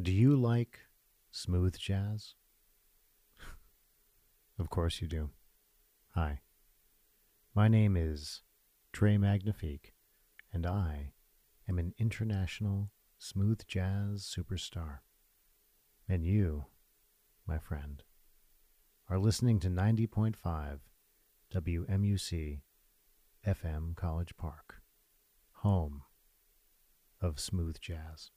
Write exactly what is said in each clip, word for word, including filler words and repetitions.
Do you like smooth jazz? Of course you do. Hi, my name is Trey Magnifique, and I am an international smooth jazz superstar. And you, my friend, are listening to ninety point five W M U C F M College Park, home of smooth jazz.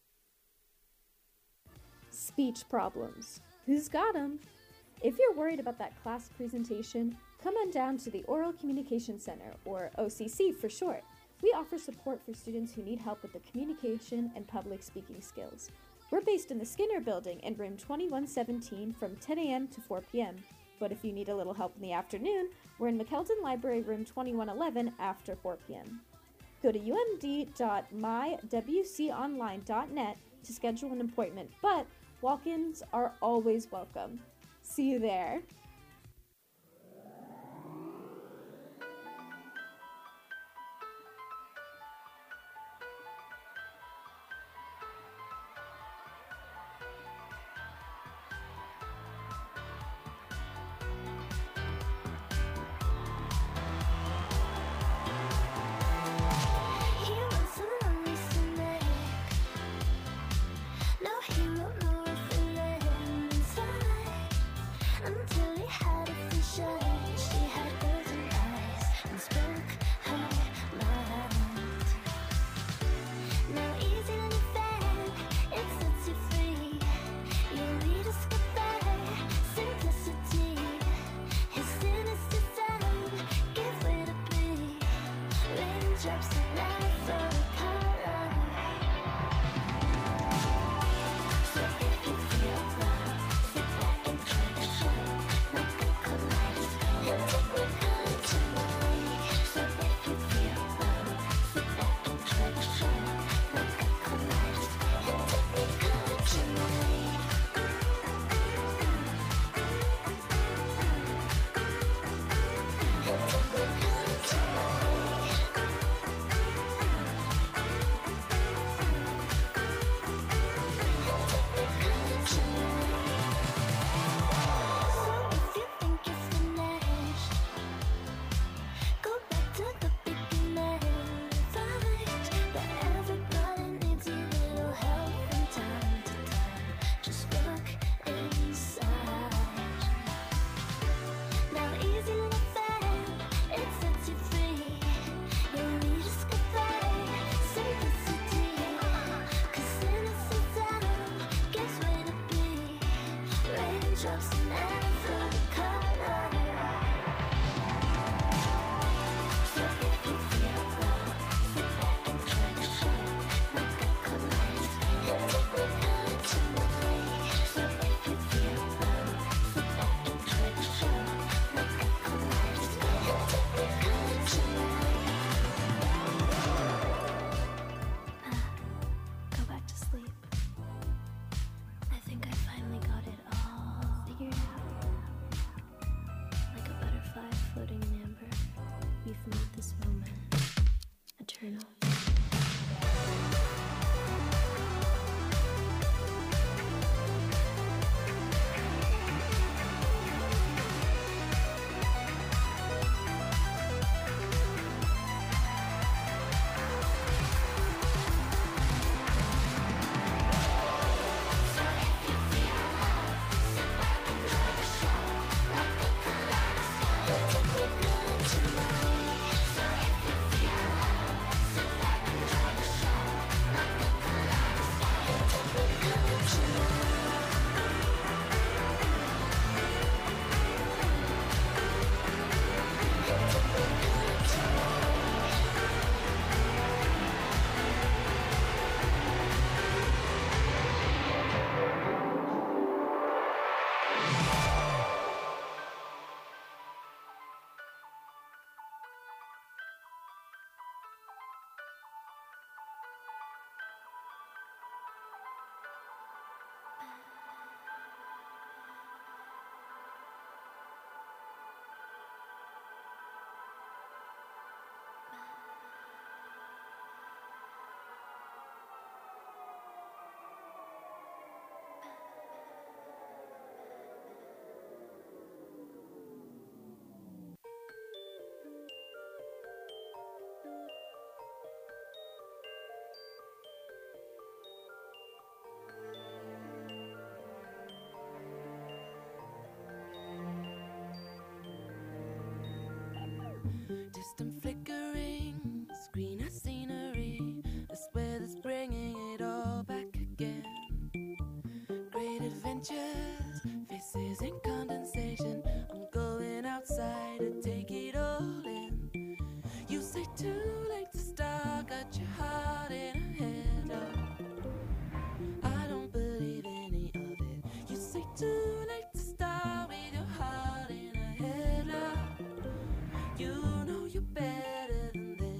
Speech problems. Who's got 'em? If you're worried about that class presentation, come on down to the Oral Communication Center, or O C C for short. We offer support for students who need help with the communication and public speaking skills. We're based in the Skinner Building in room twenty-one seventeen from ten a.m. to four p.m. But if you need a little help in the afternoon, we're in McKeldin Library room twenty-one eleven after four p.m. Go to u m d dot my w c online dot net to schedule an appointment, but walk-ins are always welcome. See you there. Until Distant flickering, screen of scenery, a swear that's bringing it all back again. Great adventures, faces in condensation. I'm going outside to take it all in. You say too late to start, got your heart in a headlock. I don't believe any of it. You say too late to start with your heart in a headlock. You know you're better than this.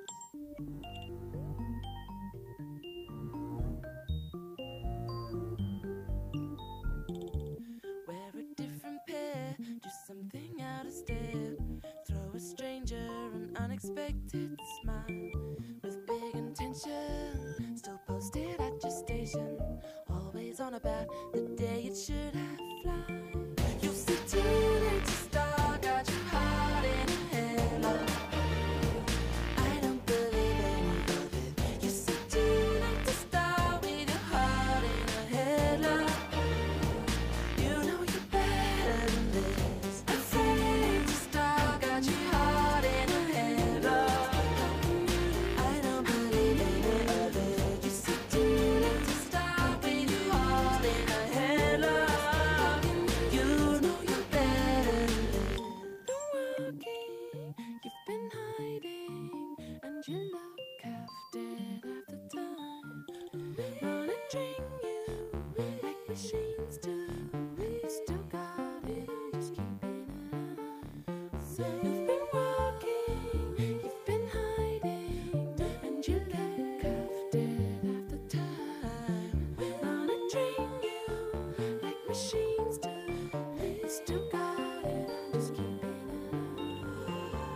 Wear a different pair, do something out of step. Throw a stranger an unexpected smile. With big intention, still posted at your station. Always on about the day it should have fly. You see too late to start, got your heart in a headlock. I don't believe any of it. You see too late to start with your heart in a headlock. You know you're better than this. Afraid to start, got your heart in a headlock. I don't believe any of it. You see too late to start with your heart in a headlock. You know you're better than this. Been walking, you've been hiding, and you look half dead half the time. Monitoring you like machines do. You still got it, just keeping an eye. So you've been walking, you've been hiding, and you look half dead half the time. Monitoring you like machines do. You still got it, just keeping an eye.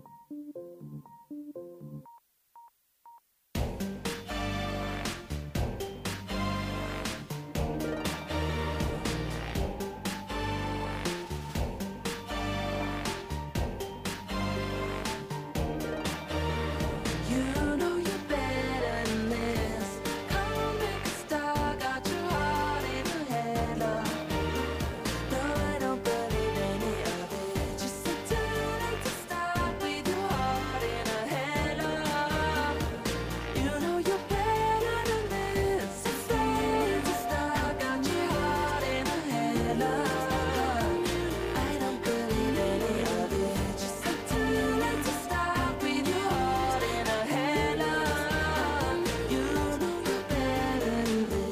You know you're better than this. Come make a star, got your heart in a headlock. No, I don't believe any of it. Just sit too late to start with your heart in a headlock. You know you're better than this. Afraid to start, got your heart in a headlock. I don't believe any of it. Just sit too late to start with your heart in a headlock. You know you're better than this.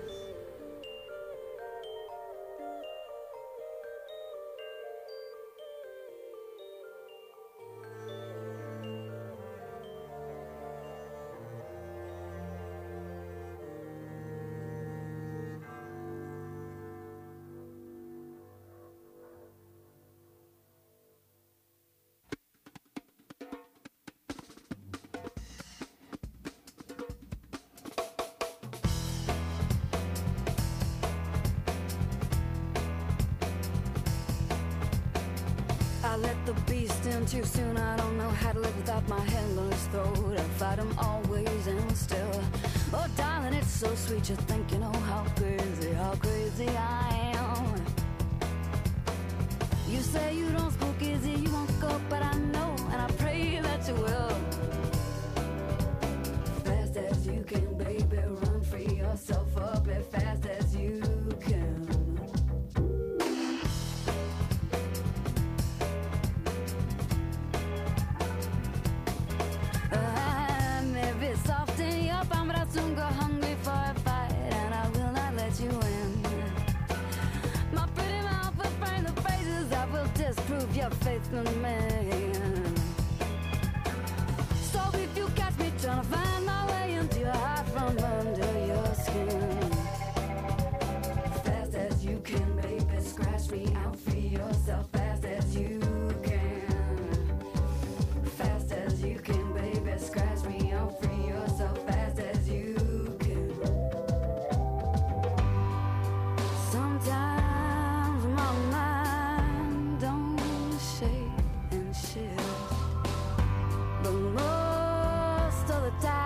I let the beast in too soon. I don't know how to live without my hand on his throat. I fight him always and still. Oh, darling, it's so sweet. You think you know how crazy, how crazy I am. You say you don't smoke easy, you won't go, but I know, and I pray that you will. Fast as you can, baby, run, free yourself up as fast as you can. I may be soft in your palm, but I'll soon go hungry for a fight, and I will not let you in. My pretty mouth will frame the phrases that will disprove your faith in me. So if you catch me trying to find my way into your heart from under your skin, fast as you can, baby, scratch me out, free yourself fast as you can. Fast as you can, baby, scratch me out, free yourself fast as you can. Sometimes my mind don't shake and shift, but most of the time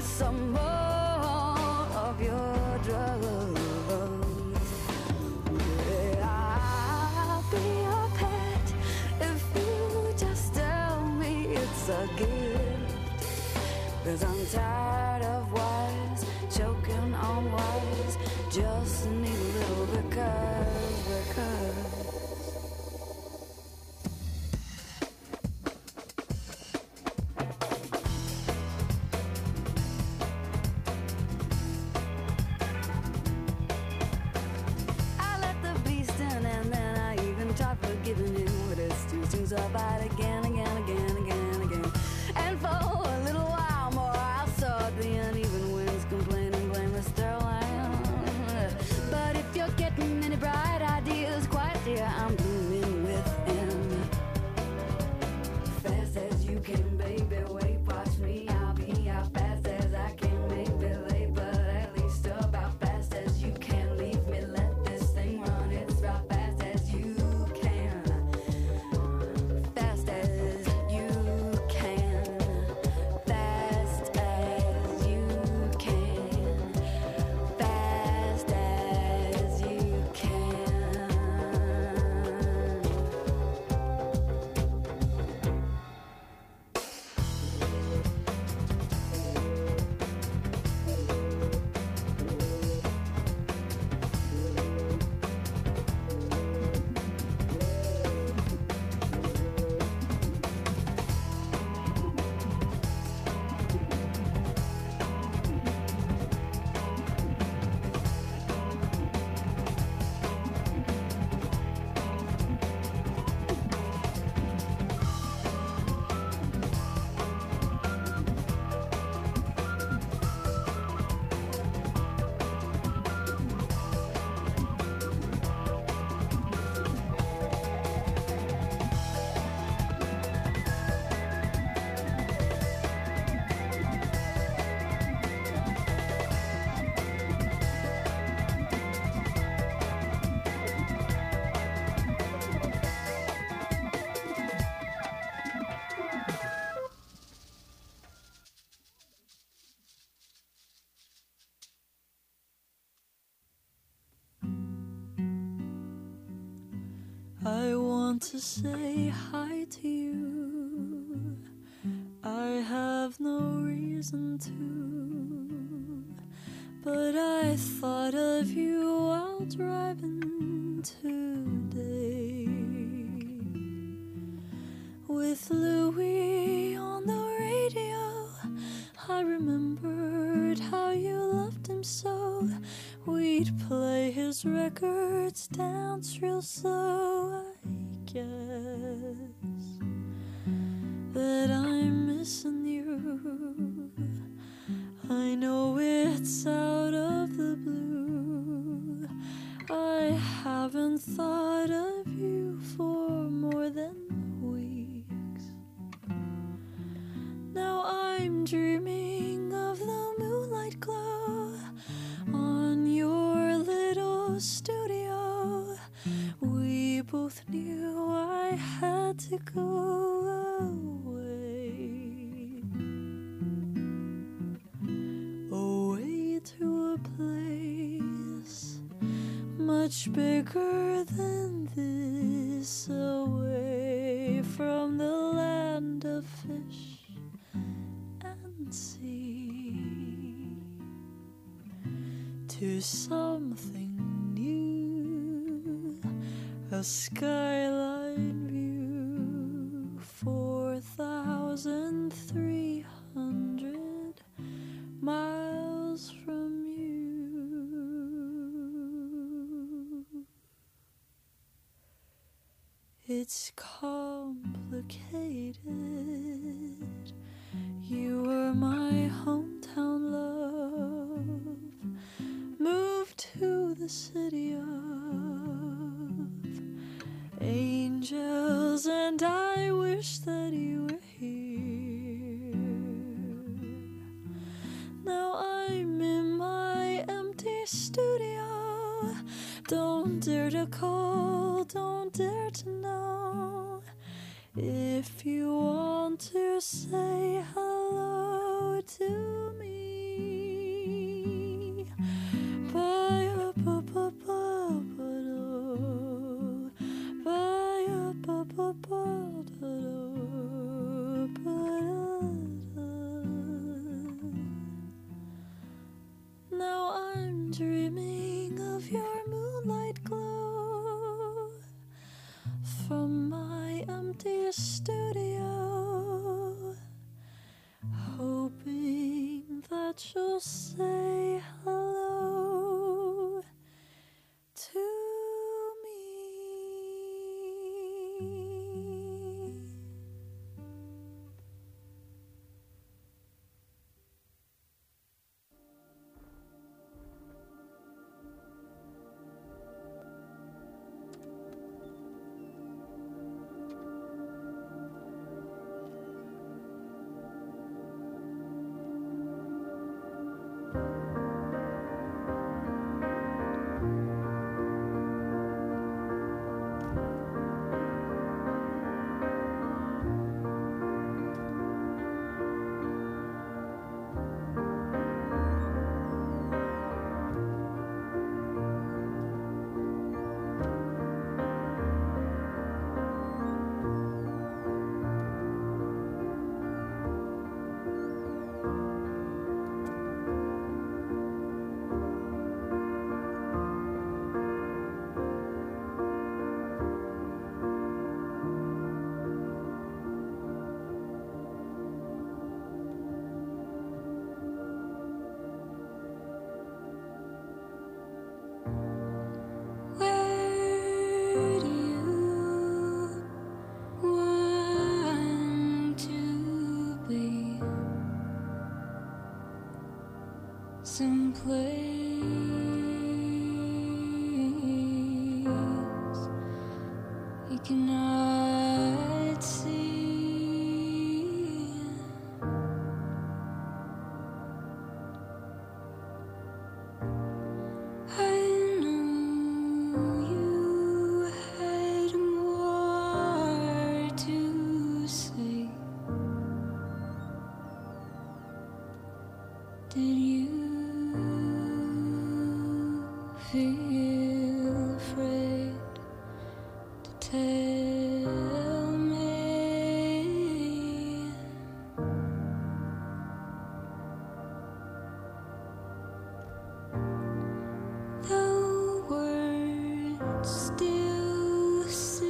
some more of your drugs. I'll be your pet if you just tell me it's a gift. 'Cause I'm tired of wise, choking on wise. Just need a little because, because I let the beast in and then I even tried forgiving him. But it's too soon, so I fight again, again, again, again, again. And for a little while more I saw the uneven winds complaining, blame the Sterling. But if you're getting any bright ideas, quiet dear, I'm blooming within. Fast as you can, baby, wait, watch me. I'll be how fast as I can, maybe late, but at least about fast as you can. Leave me, let this thing run, it's about fast as you can. Fast as you can. Fast as you can. Fast as you can. I want to say hi to you. I have no reason to, but I thought of you while driving today. With Louis on the radio, I remembered how you loved him so. We'd play his records, dance real slow. I guess that I'm missing you. I know it's out of the blue. I haven't thought of you for more than weeks. Now I'm dreaming of the moonlight glow on your little studio. We both knew I had to go away, away to a place much bigger than this, away from the land of fish and sea, to something new, a skyline view, four thousand three hundred miles from you. It's complicated. You were my hometown love, moved to the city of angels, and I wish that you were here. Now I'm in my empty studio. Don't dare to call, don't dare to know. If you want to say hello to me, that you'll say hello to me. Where do you want to be? Someplace you cannot see. I know you had more to say. Did you feel afraid to tell me? The words still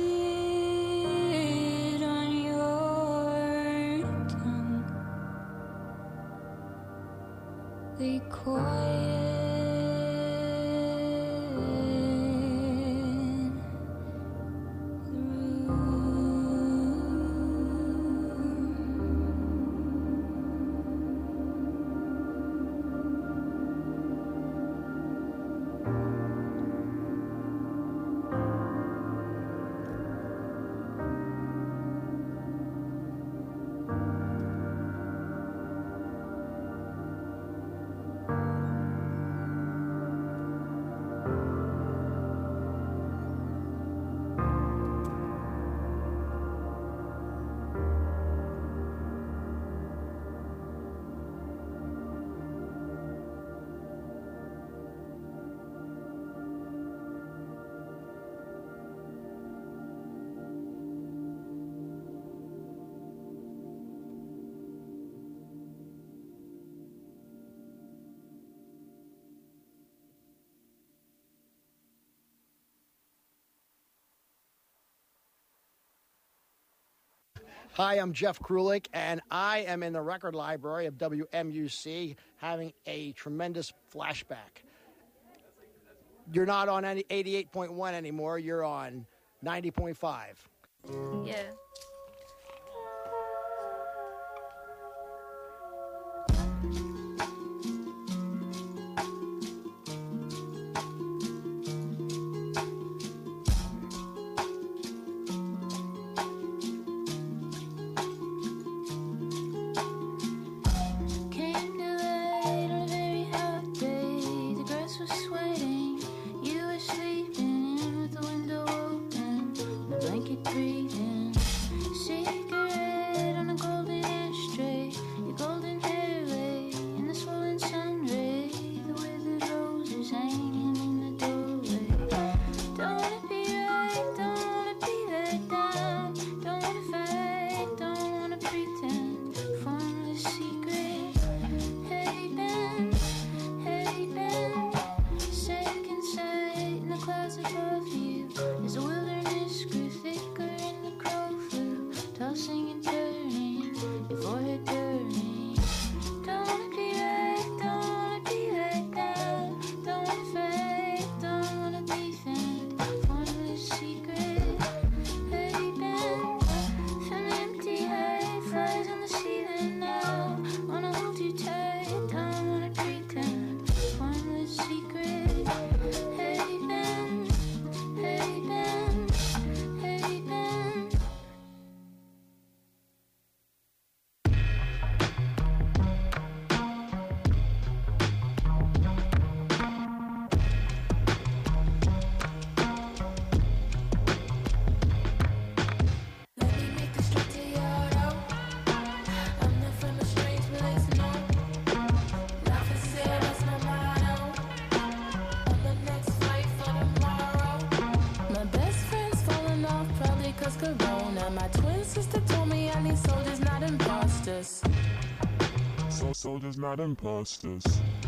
sit on your tongue. They quiet the Hi, I'm Jeff Krulik, and I am in the record library of W M U C having a tremendous flashback. You're not on any eighty-eight point one anymore. You're on ninety point five. Yeah. Came too late on a very hot day. The grass was sweating. You were sleeping with the window open, the blanket breathing. soldiers, not imposters.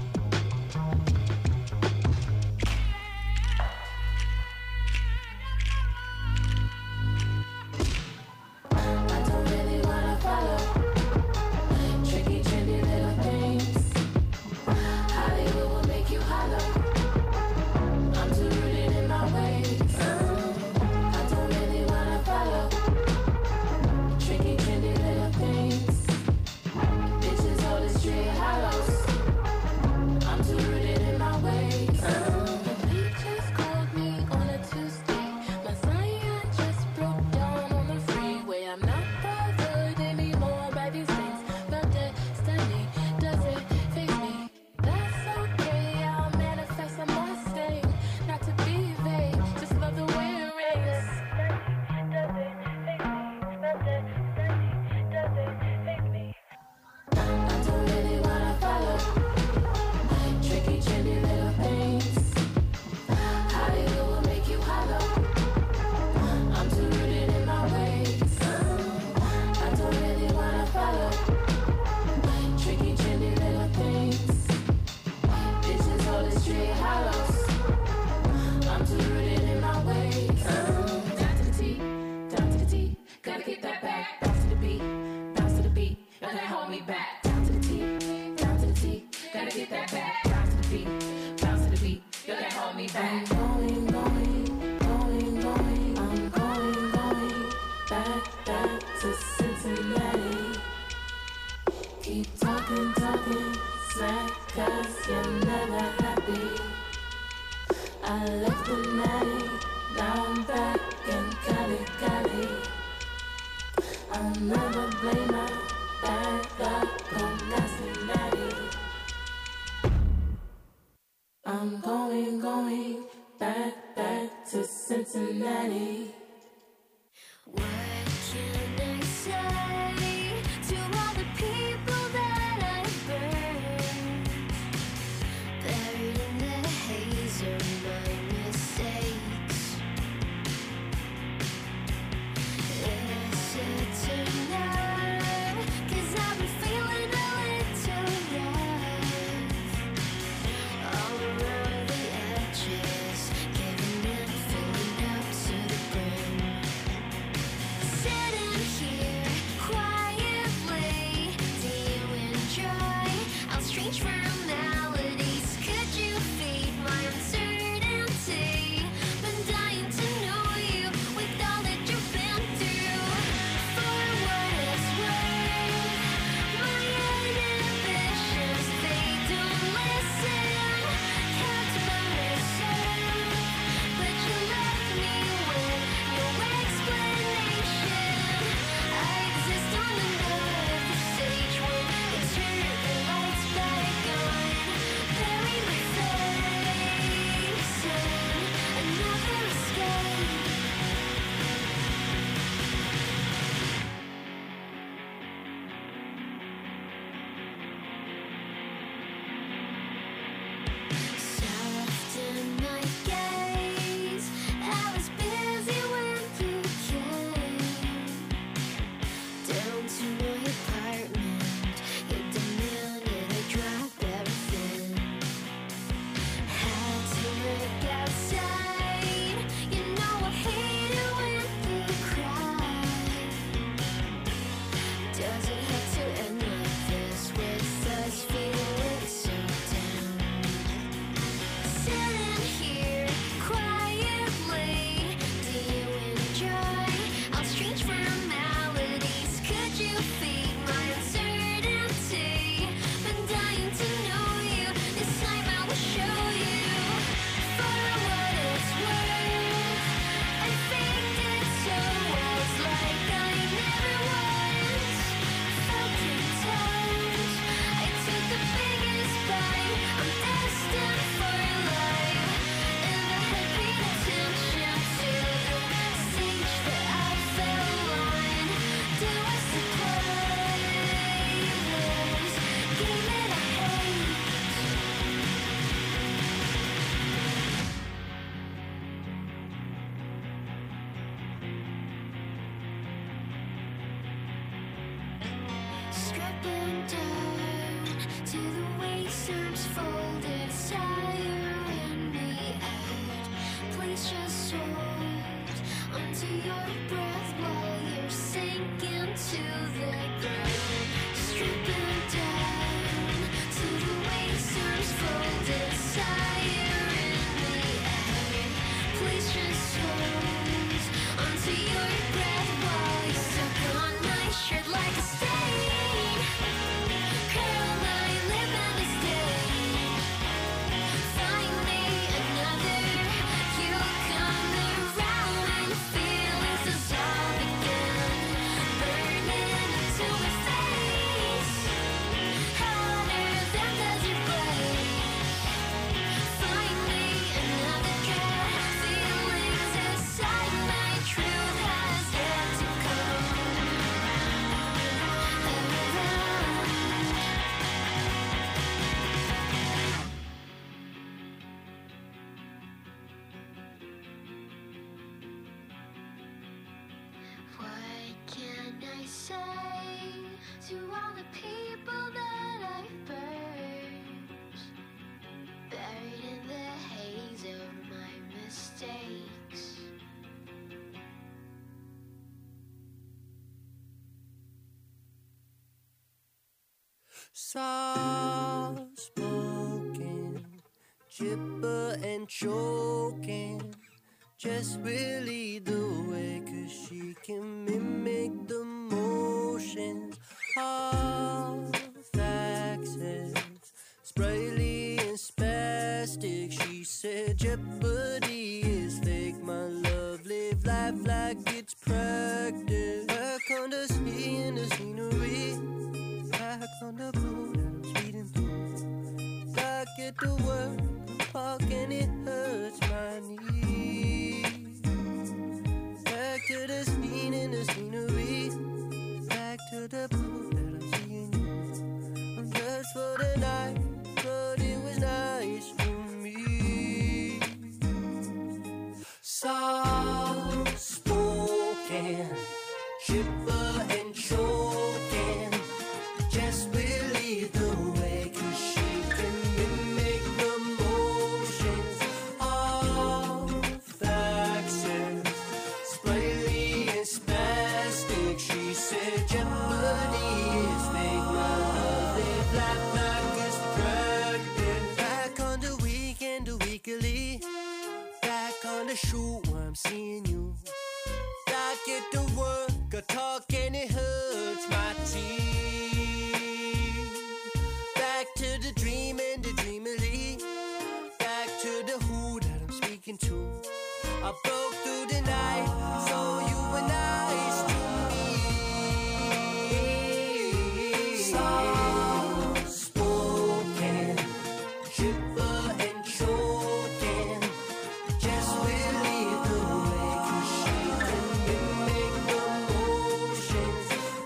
I don't really wanna follow tricky, trendy little things. Hollywood will make you hollow. I'm too rooted in my ways. I don't really wanna follow tricky, trendy little things. Bitches all the street hollows. I'm too rooted in my ways. The beaches called me on a Tuesday. My Zion just broke down on the freeway. I'm not bothered anymore by these things. My destiny doesn't faze me. That's okay, I'll manifest a Mustang. Not to be vague, just love the way it rings. Doesn't faze me. My destiny doesn't faze me. I don't really wanna follow tricky, trendy little things. Hollywood will make you hollow. I'm too rooted in my ways. I don't really wanna follow tricky, trendy little things. Bitches all the street hollows. I'm too rooted in my ways. Down to the T, down to the T. Gotta get that back. Bounce to the beat, bounce to the beat. Now can't hold me back. Down to the T, down to the T. Gotta get that back. Bounce to the beat, bounce to the beat. You can't hold me back. I'm going, going, going, going. I'm going, going back, back to Cincinnati. Keep talking, talking, smack, cause you're never happy. I left the natty, now I'm back in Cali, Cali. I'll never blame her, back up on nasty natty. I'm going, going back, back to Cincinnati. What can I say to all the people that I burned? Buried in the haze of my mistakes. Is it tonight? 'Cause I've been feeling a little rough all around the edges, giving in, filling up to the brim. chipper and choking. Just really the way, 'cause she can mimic the motions of accents. Sprightly and spastic, she said jeopardy is fake. My love, live life like it's practice. Back on the sea and the scenery, back on the blue that I'm speeding through. Back at the work park and it hurts my knees. Back to the scene and the scenery, back to the blue that I'm seeing you. I'm just for the night, but it was nice for me. Soft spoken, chipper and choking. Just really the way, 'cause she can mimic the motions of accents. Sprightly and spastic, she said jeopardy is fake. My love, live life like it's practice. Back on the weekend, the weekly. Back on the shoot where I'm seeing you. Back at the work, I talk and it hurts my teeth. Back to the dream and the dreamily. Back to the who that I'm speaking to. I broke through the night, so you were nice to me. Soft spoken, chipper and choking. Just really the way, 'cause she can mimic the motions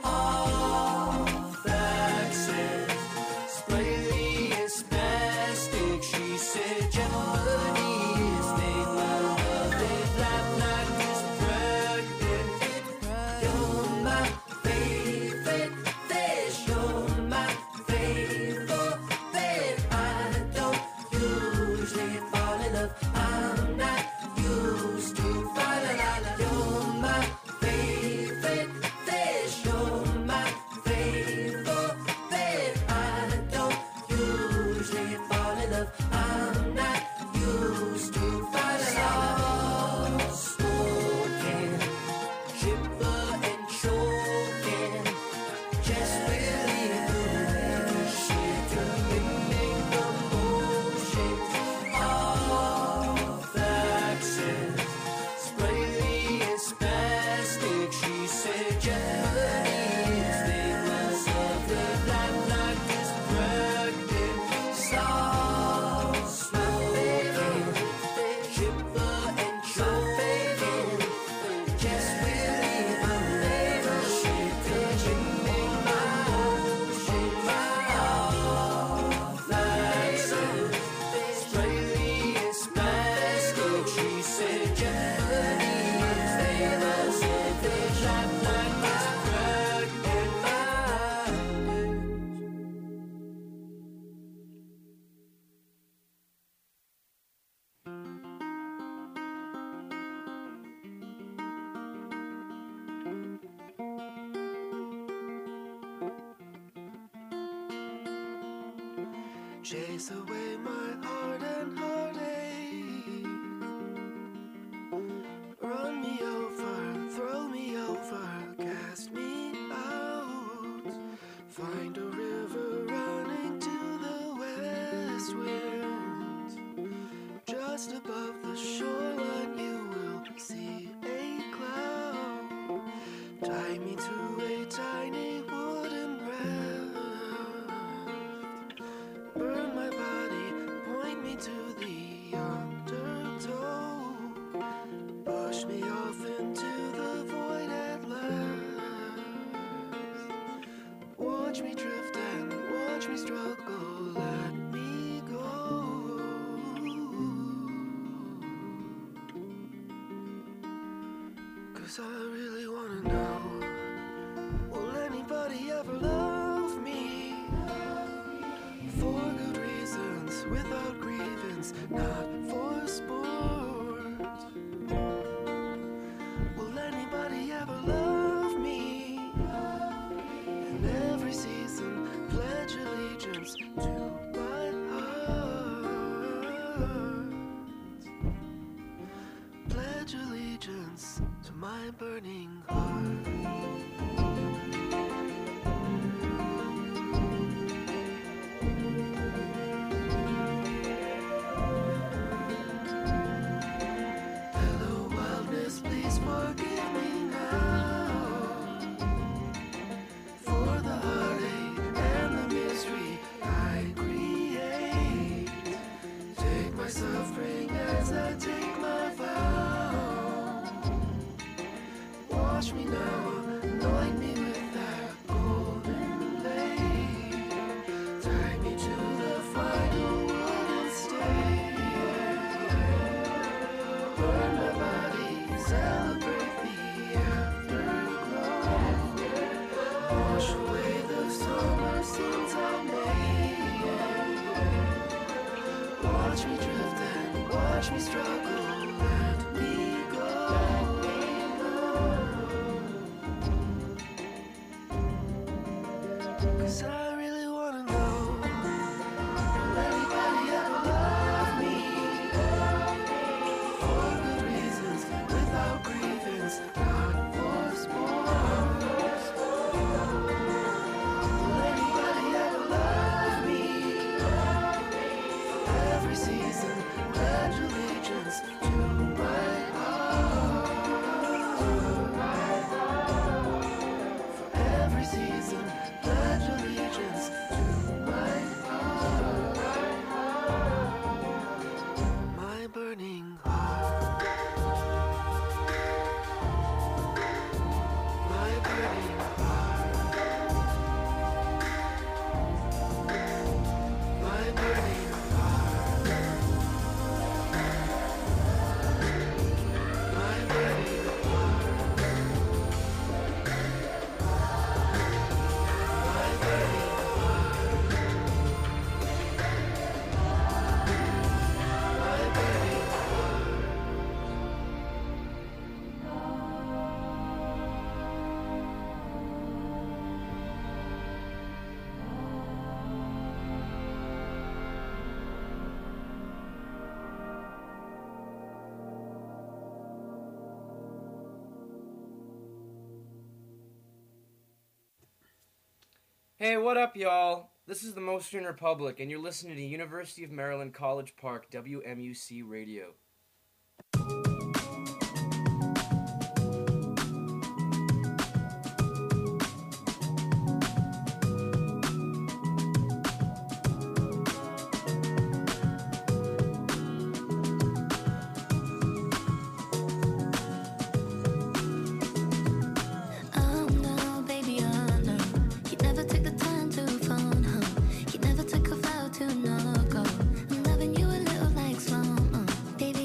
of accents. Sprightly and spastic, she said jeopardy is fake. My love, live life like it's practice. You're my favorite fish. You're my favorite fish. I don't usually fall in love. I'm not used to fall in love. You're my favorite fish. You're my favorite fish. I don't usually fall in love. I'm not used to fall in love. Spoken, chipper and choking. Just really the way, 'cause she can mimic the motions of accents. Sprightly and spastic, she said jeopardy is fake. Myself, live life like it's practice. Soft spoken, chipper and choking. Just really the way, 'cause she can mimic my motions of accents. Sprightly and spastic, she said jeopardy is fake. Myself, live life like it's practice. Chase away my heart and heartache. Run me over, throw me over, cast me out. Find a river running to the west wind. Just above the shoreline you will see a cloud. Tie me to a tiny wooden raft. Burn my body, point me to the undertow. Push me off into the void at last. Watch me drift and watch me struggle, let me go. 'Cause I really wanna know, will anybody ever love me? For good reasons, without grievance, not for sport. Will anybody ever love me? In every season, pledge allegiance to my heart. my burning heart. Hello, wildness, please forgive me now for the heartache and the misery I create. Take my suffering as I take my vow. Wash me now, anoint me with that golden blade. Tie me to the final wooden stake. Burn my body, celebrate the afterglow. Wash away the summer scenes I made. Watch me drift and watch me struggle. Let me go. Cause I really wanna know, will anybody ever love me? For good reasons, without grievance, not for sport. Will anybody ever love me? For every season, pledge allegiance to my heart. For every season, pledge allegiance to my heart. My burning heart. My burning heart. My burning heart. My burning heart. My burning heart. My burning Hey, what up, y'all? This is the Mostern Republic, and you're listening to University of Maryland College Park W M U C Radio. Oh no, baby, oh no. You never took the time to phone home. You never took a vow to no go. I'm loving you a little like slow. Uh. Baby,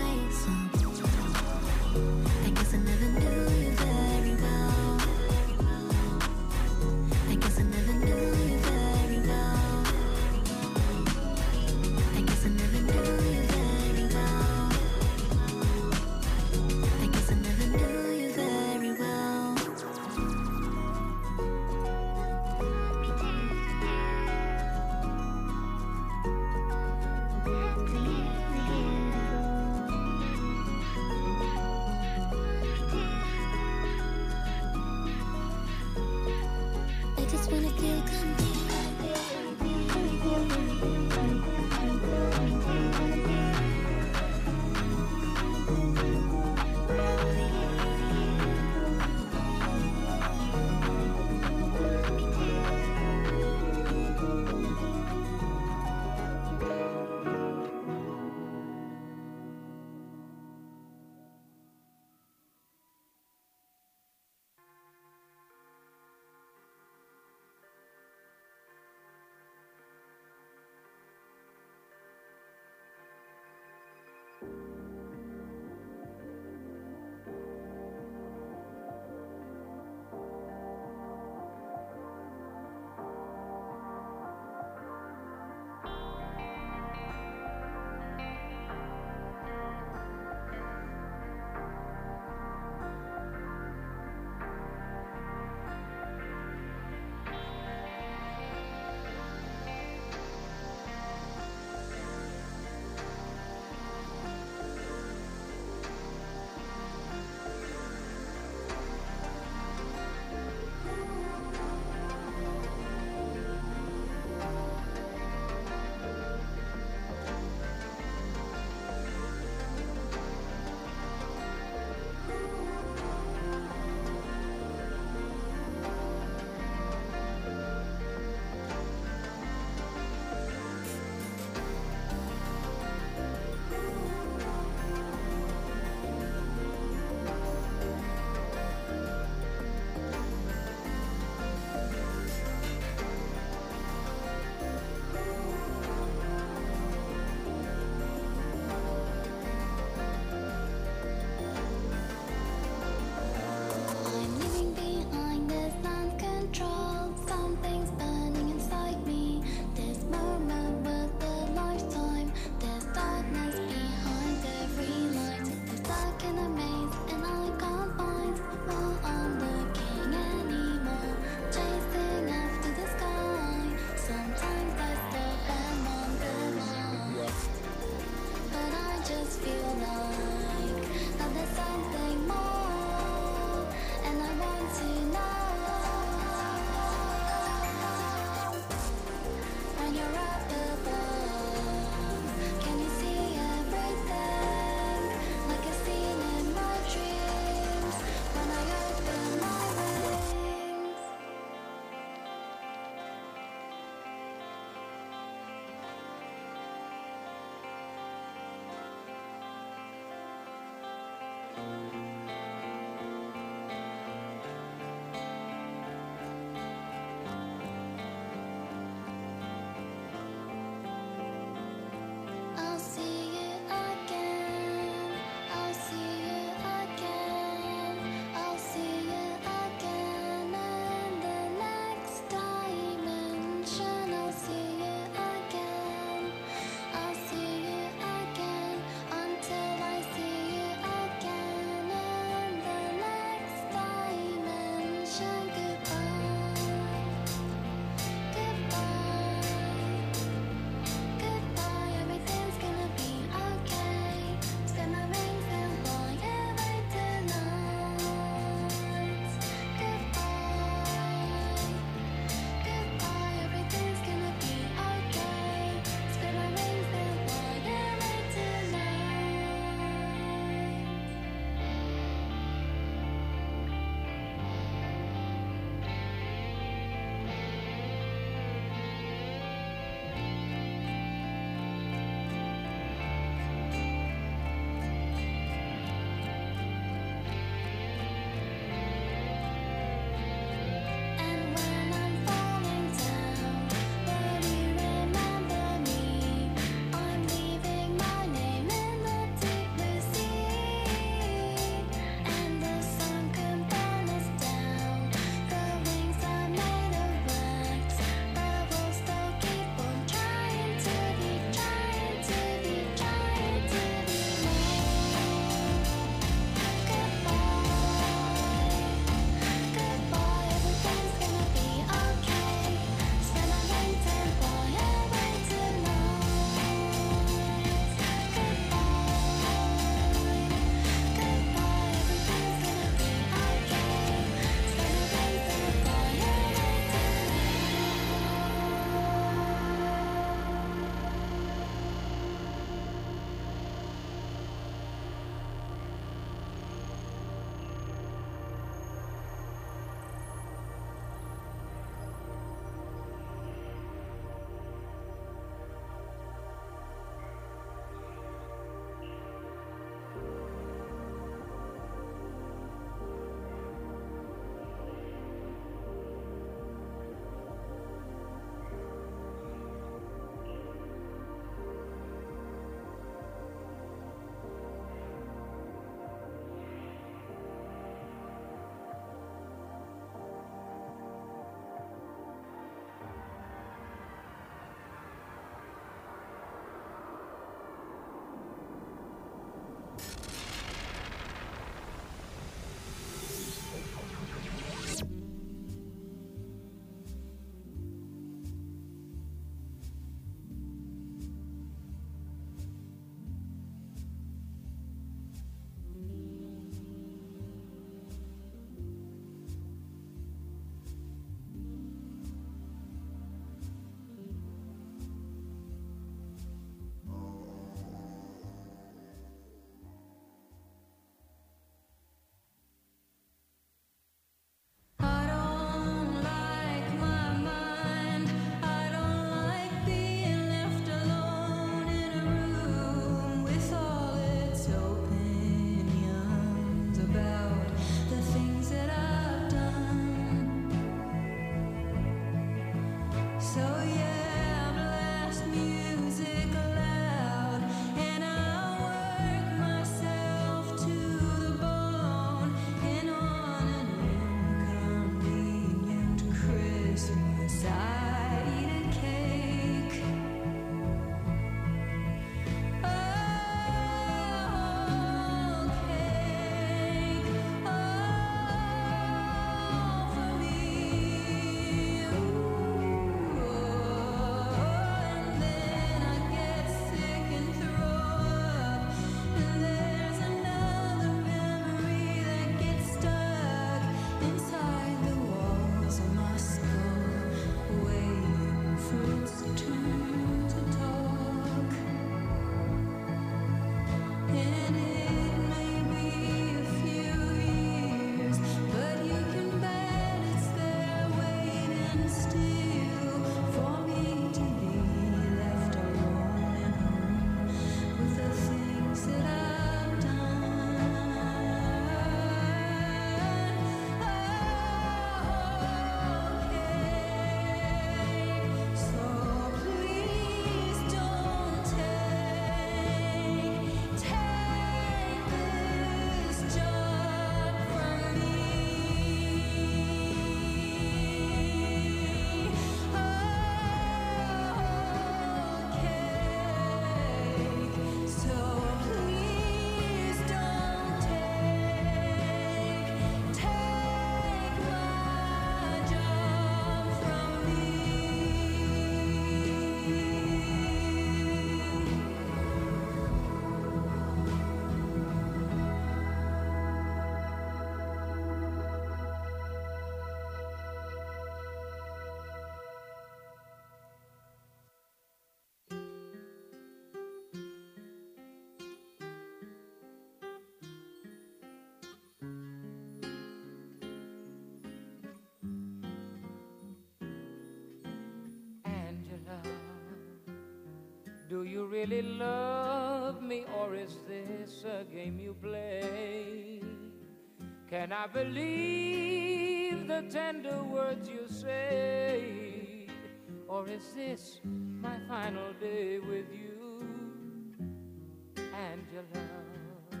Do you really love me, or is this a game you play? Can I believe the tender words you say, or is this my final day with you and your love?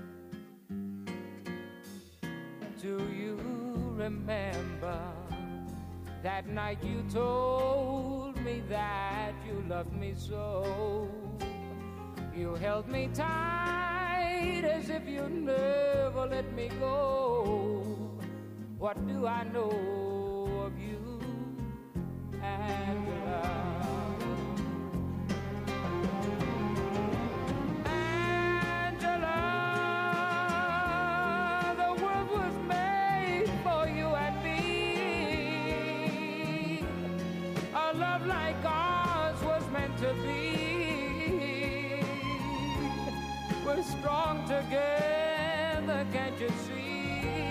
Do you remember that night you told me that you loved me so? You held me tight as if you never let me go. What do I know of you and love? Angela, the world was made for you and me. A love like ours was meant to be. We're strong together, can't you see?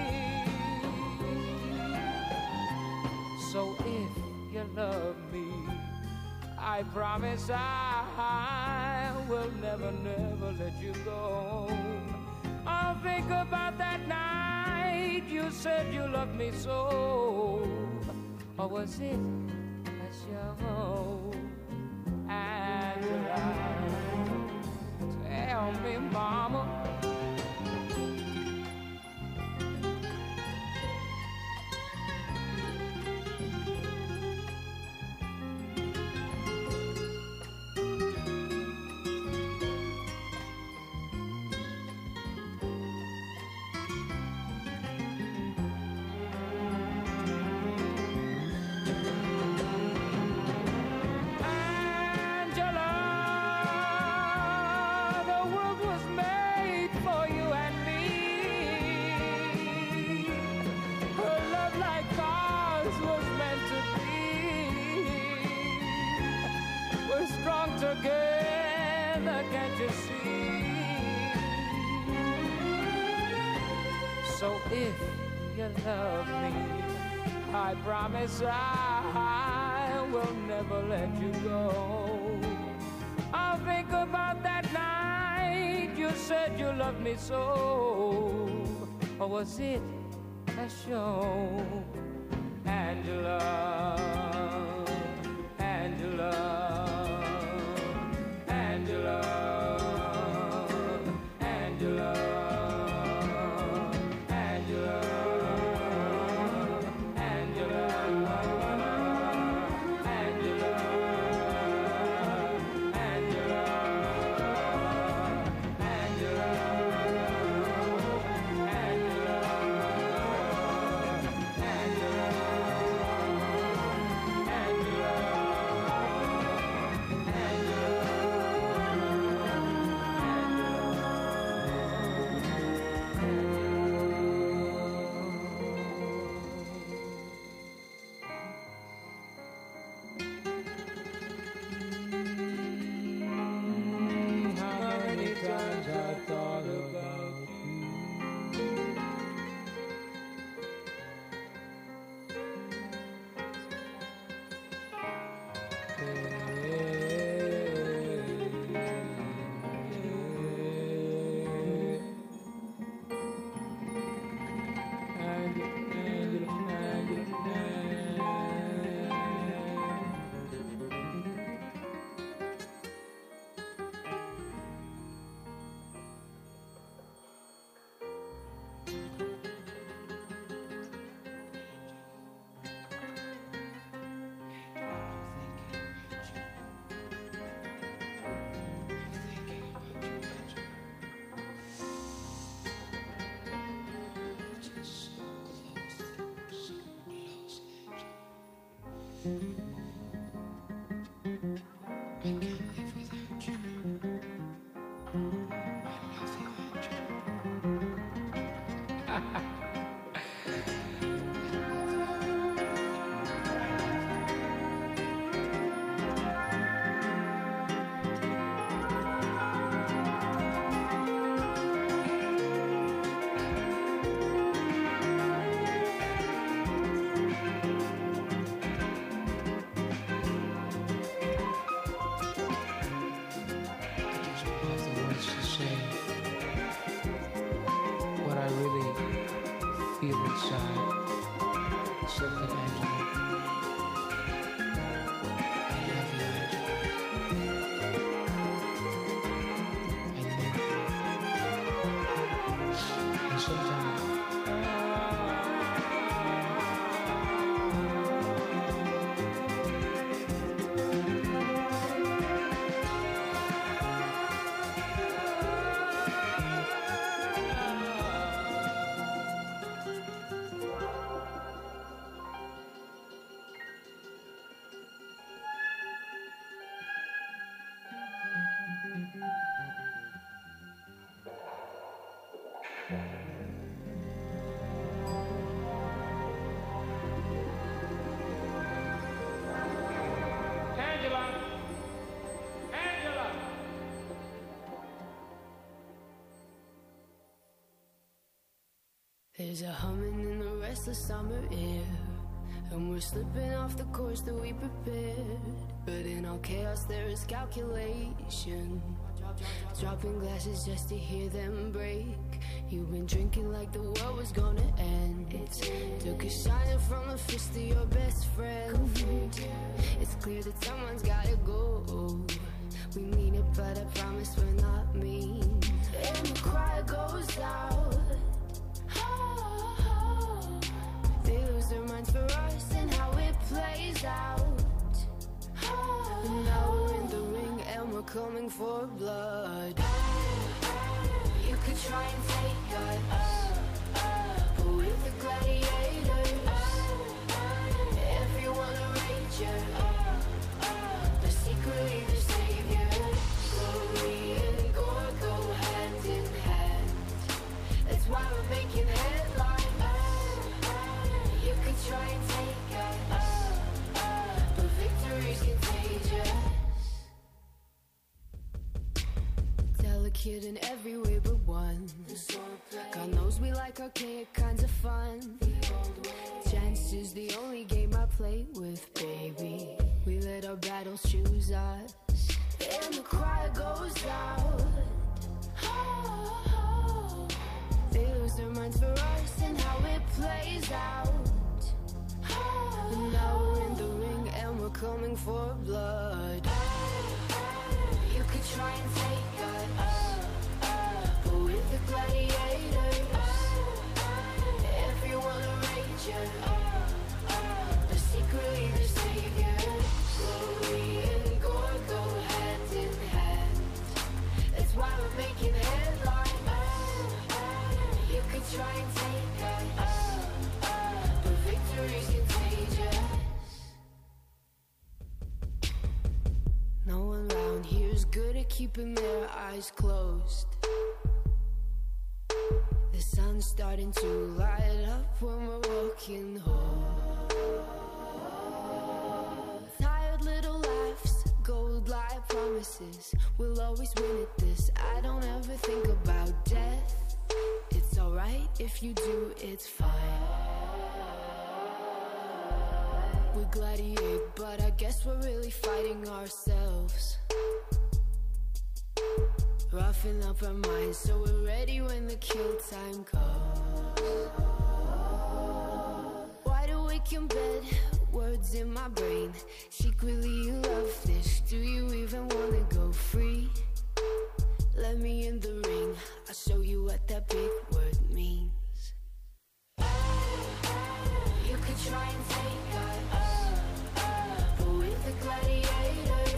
So if you love me, I promise I will never, never let you go. I'll think about that night you said you loved me so. Or was it a show? And tell me, mama. Together, can't you see? So if you love me, I promise I will never let you go. I'll think about that night you said you loved me so. Or was it a show? Angela, Angela, Angela, Angela, Angela, Angela, Angela, Sit with Angela. Angela! Angela! There's a humming in the restless summer air, and we're slipping off the course that we prepared. But in all chaos there is calculation, dropping glasses just to hear them break. You've been drinking like the world was gonna end. Took a shiner from the fist of your best friend. It's clear that someone's gotta go. We mean it, but I promise we're not mean. And the cry goes out. They lose their minds for us and how it plays out. And now we're in the ring and we're coming for blood. You could try and take us, but with the gladiators, everyone a ranger, but secretly the savior. Glory and gore go hand in hand. That's why we're making headlines. You could try and take us, but victory's contagious. Delicate in every way but one. God knows we like archaic kinds of fun. Chance is the only game I play with, baby. We let our battles choose us. And the cry goes out. They lose their minds for us and how it plays out. And now we're in the ring and we're coming for blood. You could try and take us, but with the gladiators, everyone a ranger, but secretly the savior. Glory and gore go hand in hand. That's why we're making headlines. You could try and take us, but victory's contagious. No one round here's good at keeping their eyes closed. The sun's starting to light up when we're walking home. Tired little laughs, gold lie promises. We'll always win at this. I don't ever think about death. It's alright if you do, it's fine. We gladiate, but I guess we're really fighting ourselves. Roughing up our minds so we're ready when the kill time comes. Wide awake in bed, words in my brain. Secretly you love this, do you even wanna go free? Let me in the ring, I'll show you what that big word means. You could try and take us, but with the gladiators,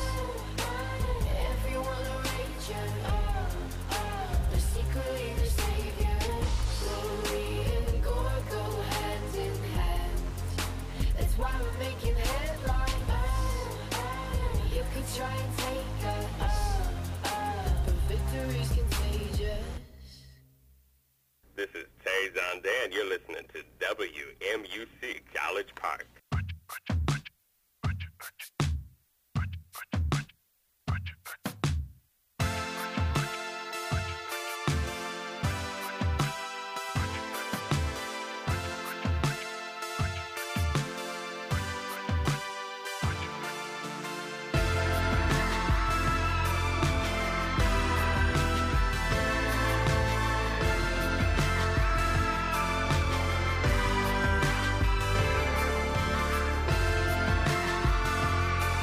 everyone a ranger, but secretly the savior. Glory and gore go hand in hand. That's why we're making headlines. You could try and take us, but victory's contagious. This is Tay Zonda, and you're listening to W M U C College Park.